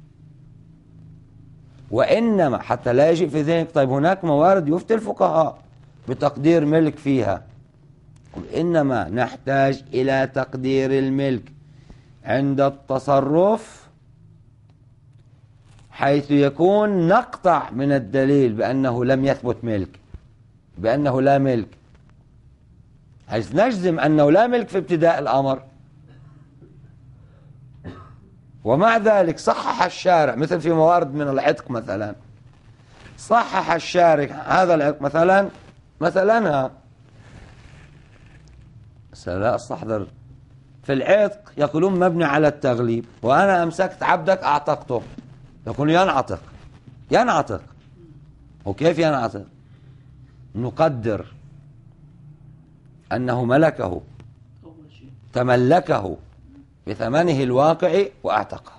وإنما حتى لا يجي في ذهنك طيب هناك موارد يفتي الفقهاء بتقدير ملك فيها، إنما نحتاج إلى تقدير الملك عند التصرف حيث يكون نقطع من الدليل بأنه لم يثبت ملك، بأنه لا ملك، حيث نجزم أنه لا ملك في ابتداء الأمر، ومع ذلك صحح الشارع، مثل في موارد من العتق مثلا، صحح الشارع هذا العتق مثلا مثلا لا أستحضر في العتق يقولون مبني على التغليب، وأنا أمسكت عبدك أعتقته، يقول ينعتق ينعتق. وكيف ينعتق؟ نقدر أنه ملكه تملكه بثمنه الواقع وأعتقه.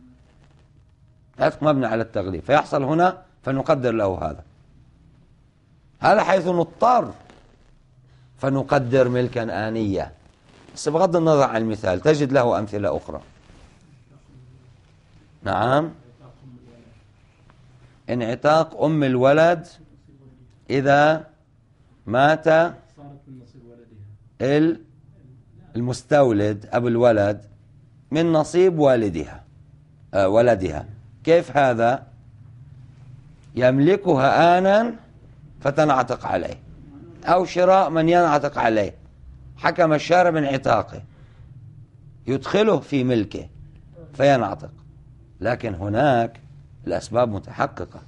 عتق مبني على التغليب، فيحصل هنا فنقدر له هذا هذا حيث نضطر فنقدر ملكا آنية. بس بغض النظر عن المثال تجد له أمثلة أخرى. نعم، انعتاق أم الولد إذا مات المستولد أبو الولد من نصيب والدها آه ولدها. كيف هذا؟ يملكها آنا فتنعتق عليه، أو شراء من ينعتق عليه، حكم الشارع بانعتاقه يدخله في ملكه فينعتق. لكن هناك الأسباب متحققة،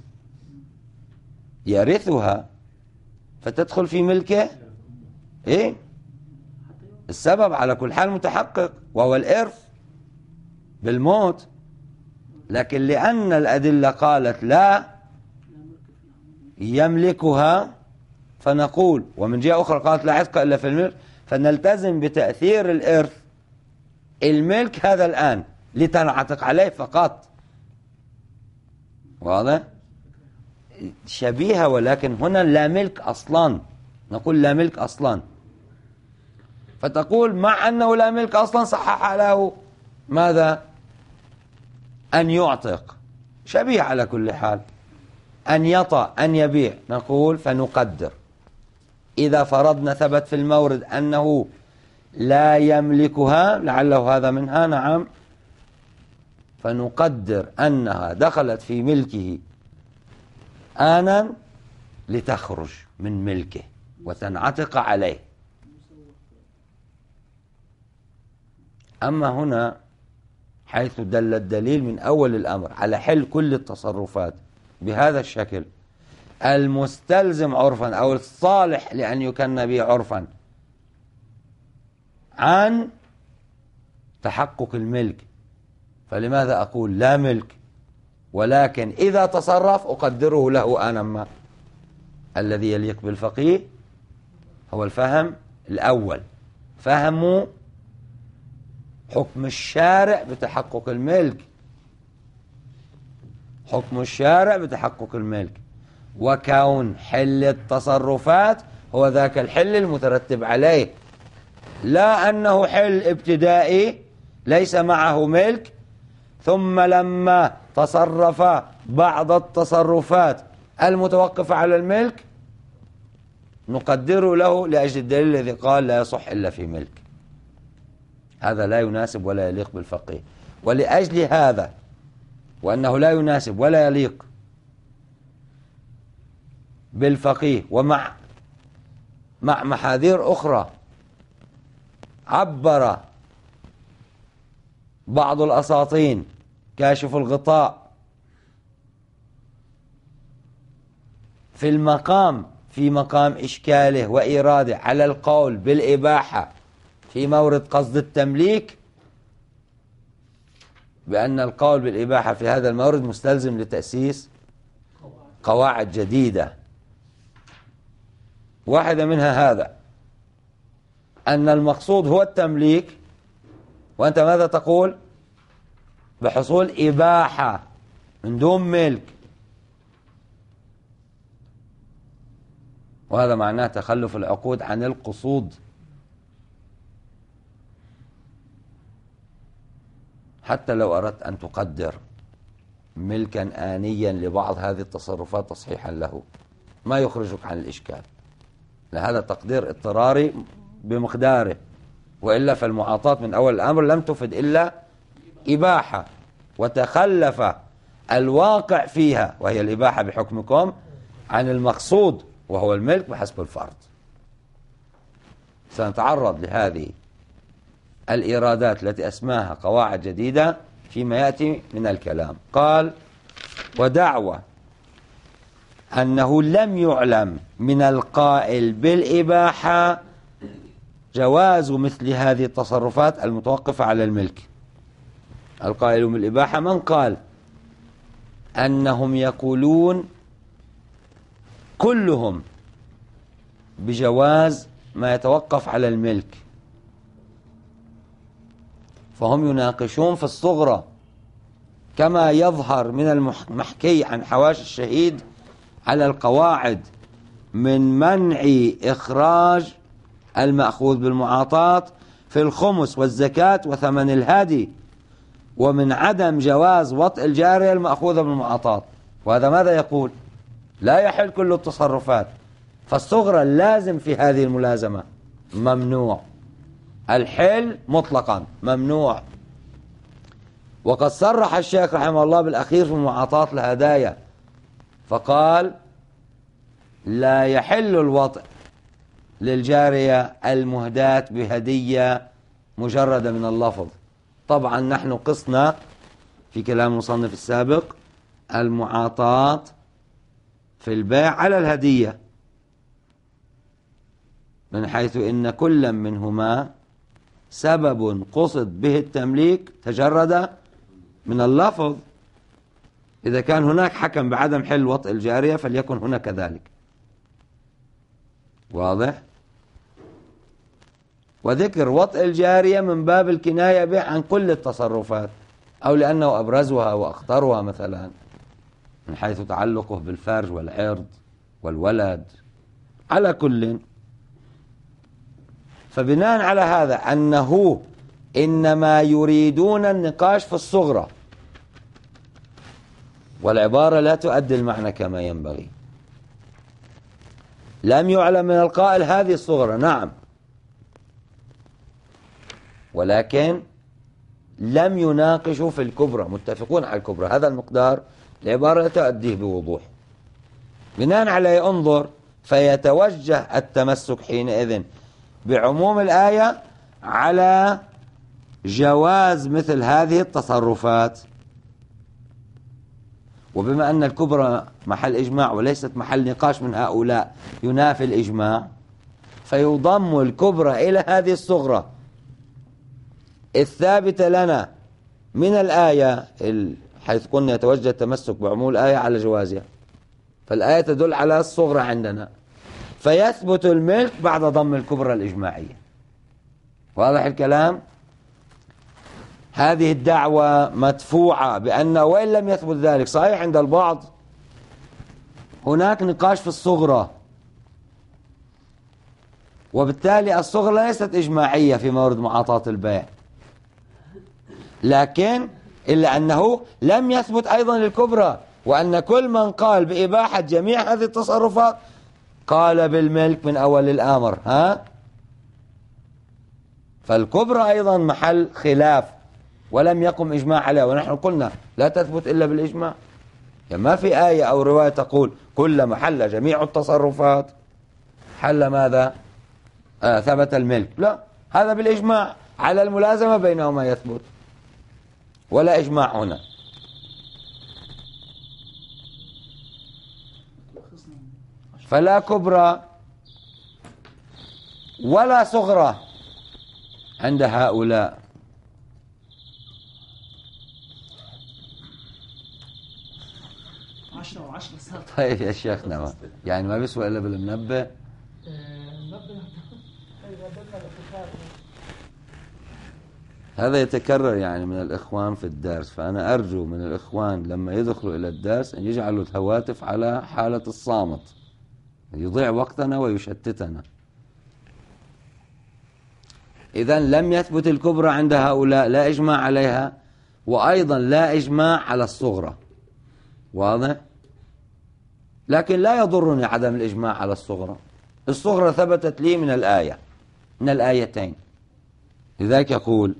يرثها فتدخل في ملكه. إيه؟ السبب على كل حال متحقق وهو الإرث بالموت، لكن لأن الأدلة قالت لا يملكها فنقول، ومن جهة أخرى قالت لا عتق إلا في الملك، فنلتزم بتأثير الإرث الملك هذا الآن لتنعتق عليه فقط. واضح؟ شبيهة، ولكن هنا لا ملك أصلا، نقول لا ملك أصلا، فتقول مع أنه لا ملك أصلا صحح له ماذا؟ أن يعتق. شبيه على كل حال. أن يطأ أن يبيع، نقول فنقدر إذا فرضنا ثبت في المورد أنه لا يملكها لعله هذا منها، نعم، فنقدر أنها دخلت في ملكه آنا لتخرج من ملكه وتنعتق عليه. أما هنا حيث دل الدليل من أول الأمر على حل كل التصرفات بهذا الشكل المستلزم عرفا أو الصالح لأن يكن به عرفا عن تحقق الملك، فلماذا أقول لا ملك؟ ولكن إذا تصرف أقدره له آنا ما. الذي يليق بالفقيه هو الفهم الأول، فهم حكم الشارع بتحقق الملك، حكم الشارع بتحقق الملك، وكون حل التصرفات هو ذاك الحل المترتب عليه، لا أنه حل ابتدائي ليس معه ملك ثم لما تصرف بعض التصرفات المتوقفة على الملك نقدر له لأجل الدليل الذي قال لا يصح إلا في ملك. هذا لا يناسب ولا يليق بالفقيه. ولأجل هذا وأنه لا يناسب ولا يليق بالفقيه ومع مع محاذير أخرى عبر بعض الأساطين كاشف الغطاء في المقام في مقام إشكاله وإراده على القول بالإباحة في مورد قصد التمليك، بأن القول بالإباحة في هذا المورد مستلزم لتأسيس قواعد جديدة. واحدة منها هذا أن المقصود هو التمليك، وأنت ماذا تقول؟ بحصول إباحة من دون ملك، وهذا معناه تخلف العقود عن القصود. حتى لو أردت أن تقدر ملكا آنيا لبعض هذه التصرفات تصحيحا له ما يخرجك عن الإشكال، لهذا تقدير اضطراري بمقداره، وإلا فالمعاطاة من أول الأمر لم تفد إلا إباحة، وتخلف الواقع فيها وهي الإباحة بحكمكم عن المقصود وهو الملك بحسب الفرض. سنتعرض لهذه الإيرادات التي أسماها قواعد جديدة فيما يأتي من الكلام. قال ودعوى أنه لم يعلم من القائل بالإباحة جواز مثل هذه التصرفات المتوقفة على الملك. القائل بالإباحة من قال أنهم يقولون كلهم بجواز ما يتوقف على الملك، فهم يناقشون في الصغرى كما يظهر من المحكي عن حواشي الشهيد على القواعد من منع إخراج المأخوذ بالمعاطاة في الخمس والزكاة وثمن الهدي، ومن عدم جواز وطء الجارية المأخوذة بالمعاطاة. وهذا ماذا يقول؟ لا يحل كل التصرفات، فالصغرى لازم في هذه الملازمة ممنوع، الحل مطلقا ممنوع. وقد صرح الشيخ رحمه الله بالأخير في معاطاة الهدايا فقال لا يحل الوطء للجارية المهداة بهدية مجردة من اللفظ. طبعا نحن قصنا في كلام المصنف السابق المعاطاة في البيع على الهدية، من حيث إن كل منهما سبب قصد به التمليك تجرد من اللفظ. إذا كان هناك حكم بعدم حل وطء الجارية فليكن هنا كذلك. واضح؟ وذكر وطء الجارية من باب الكناية به عن كل التصرفات، أو لأنه أبرزها وأخطرها مثلا من حيث تعلقه بالفرج والعرض والولد. على كل، فبناء على هذا أنه إنما يريدون النقاش في الصغرى، والعبارة لا تؤدي المعنى كما ينبغي. لم يعلم من القائل هذه الصغرى، نعم، ولكن لم يناقشوا في الكبرى، متفقون على الكبرى. هذا المقدار العبارة لا تؤديه بوضوح. بناء عليه انظر، فيتوجه التمسك حينئذ بعموم الآية على جواز مثل هذه التصرفات. وبما أن الكبرى محل إجماع وليست محل نقاش من هؤلاء ينافي الإجماع، فيضم الكبرى إلى هذه الصغرى الثابتة لنا من الآية، حيث قلنا يتوجه التمسك بعموم الآية على جوازها، فالآية تدل على الصغرى عندنا، فيثبت الملك بعد ضم الكبرى الإجماعية. واضح الكلام؟ هذه الدعوة مدفوعة بأن وإن لم يثبت ذلك، صحيح عند البعض هناك نقاش في الصغرى، وبالتالي الصغرى ليست إجماعية في مورد معاطاة البيع، لكن إلا أنه لم يثبت أيضا للكبرى، وأن كل من قال بإباحة جميع هذه التصرفات قال بالملك من أول الأمر. ها؟ فالكبرى أيضا محل خلاف ولم يقم إجماع عليها، ونحن قلنا لا تثبت إلا بالإجماع. يعني ما في آية أو رواية تقول كل محل جميع التصرفات حل ماذا؟ آه ثبت الملك. لا، هذا بالإجماع على الملازمة بينهما يثبت، ولا إجماع هنا. فلا كبرى ولا صغرى عند هؤلاء. عشرة وعشرة سنة. طيب يا شيخنا، يعني ما بيسوى إلا بالمنبه؟ هذا يتكرر يعني من الإخوان في الدرس، فأنا أرجو من الإخوان لما يدخلوا إلى الدرس أن يجعلوا الهواتف على حالة الصامت، يضيع وقتنا ويشتتنا. إذن لم يثبت الكبرى عند هؤلاء، لا إجماع عليها، وأيضا لا إجماع على الصغرى. واضح؟ لكن لا يضرني عدم الإجماع على الصغرى. الصغرى ثبتت لي من الآية، من الآيتين. لذلك يقول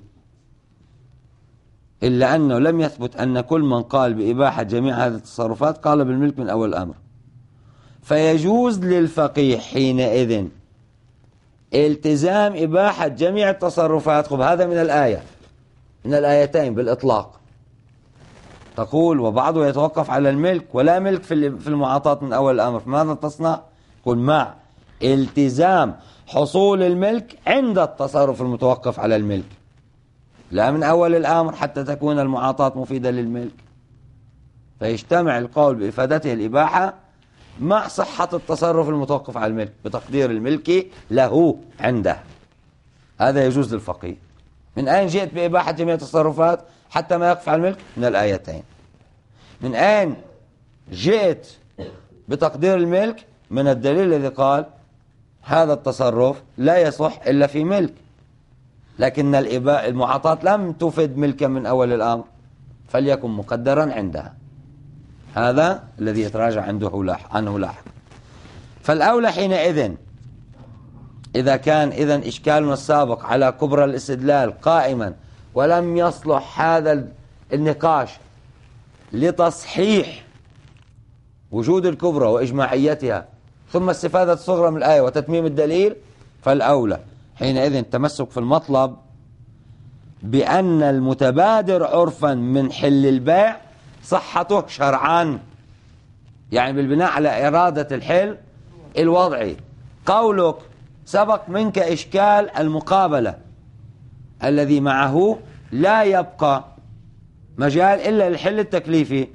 إلا أنه لم يثبت أن كل من قال بإباحة جميع هذه التصرفات قال بالملك من أول الأمر، فيجوز للفقيه حينئذ التزام إباحة جميع التصرفات. خب هذا من الآية، من الآيتين بالإطلاق. تقول وبعضه يتوقف على الملك ولا ملك في المعاطاة من أول الأمر، فماذا تصنع؟ قل مع التزام حصول الملك عند التصرف المتوقف على الملك، لا من أول الأمر حتى تكون المعاطاة مفيدة للملك. فيجتمع القول بإفادته الإباحة مع صحة التصرف المتوقف على الملك بتقدير الملك له عنده. هذا يجوز للفقيه. من أين جئت بإباحة جميع التصرفات حتى ما يقف على الملك؟ من الآيتين. من أين جئت بتقدير الملك؟ من الدليل الذي قال هذا التصرف لا يصح إلا في ملك، لكن المعاطاة لم تفد ملكا من أول الأمر فليكن مقدرا عندها. هذا الذي يتراجع عنده لاحق عنه لاحق. فالأولى حينئذ إذا كان إذن إشكالنا السابق على كبرى الاستدلال قائما ولم يصلح هذا النقاش لتصحيح وجود الكبرى وإجماعيتها ثم استفادة الصغرى من الآية وتتميم الدليل، فالأولى حينئذ التمسك في المطلب بأن المتبادر عرفا من حل البيع صحته شرعا، يعني بالبناء على إرادة الحل الوضعي. قولك سبق منك إشكال المقابلة الذي معه لا يبقى مجال إلا للحل التكليفي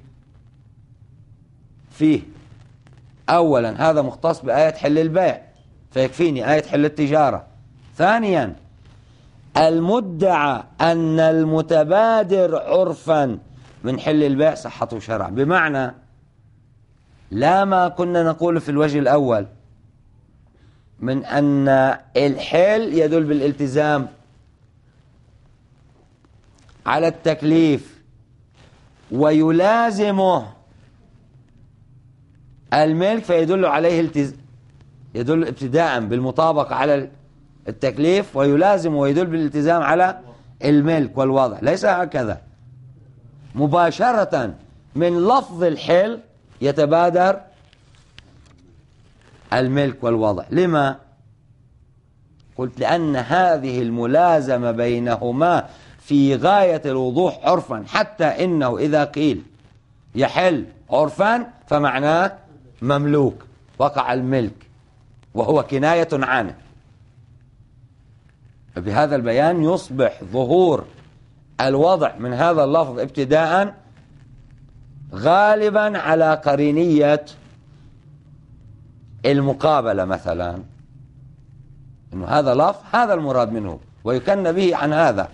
فيه. أولا هذا مختص بآية حل البيع فيكفيني آية حل التجارة. ثانيا المدعى أن المتبادر عرفا من حل البيع صحته شرع، بمعنى لا ما كنا نقول في الوجه الأول من أن الحل يدل بالالتزام على التكليف ويلازمه الملك فيدل عليه التز... يدل ابتداء بالمطابقة على التكليف ويلازم ويدل بالالتزام على الملك والوضع. ليس هكذا مباشرة من لفظ الحل يتبادر الملك والوضع. لما؟ قلت لأن هذه الملازمة بينهما في غاية الوضوح عرفا، حتى إنه إذا قيل يحل عرفا فمعناه مملوك وقع الملك وهو كناية عنه. بهذا البيان يصبح ظهور الوضع من هذا اللفظ ابتداء غالبا على قرينية المقابلة، مثلا إنه هذا لفظ هذا المراد منه ويكن به عن هذا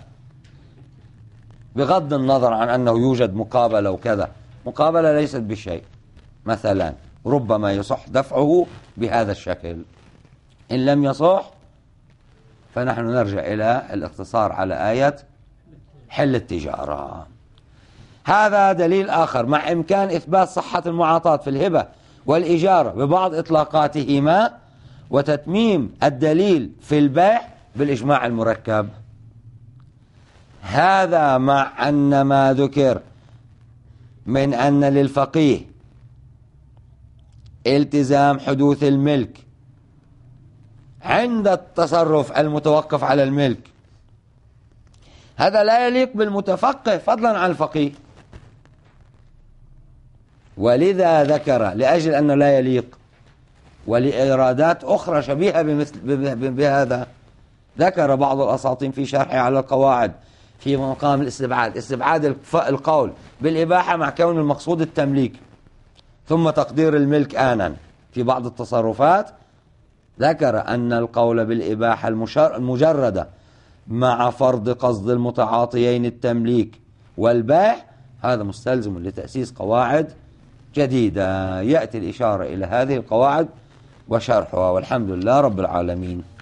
بغض النظر عن أنه يوجد مقابلة وكذا. مقابلة ليست بشيء، مثلا ربما يصح دفعه بهذا الشكل. إن لم يصح فنحن نرجع إلى الاقتصار على آية حل التجارة. هذا دليل آخر مع إمكان إثبات صحة المعاطاة في الهبة والإجارة ببعض إطلاقاتهما وتتميم الدليل في البيع بالإجماع المركب. هذا مع أن ما ذكر من أن للفقيه التزام حدوث الملك عند التصرف المتوقف على الملك، هذا لا يليق بالمتفقه فضلا عن الفقيه، ولذا ذكر لأجل أنه لا يليق ولإرادات أخرى شبيهة بمثل بهذا ذكر بعض الأساطين في شرحه على القواعد في مقام الاستبعاد، استبعاد القول بالإباحة مع كون المقصود التمليك ثم تقدير الملك آنا في بعض التصرفات. ذكر أن القول بالإباحة المجردة مع فرض قصد المتعاطيين التمليك والبيع هذا مستلزم لتأسيس قواعد جديدة. يأتي الإشارة إلى هذه القواعد وشرحها، والحمد لله رب العالمين.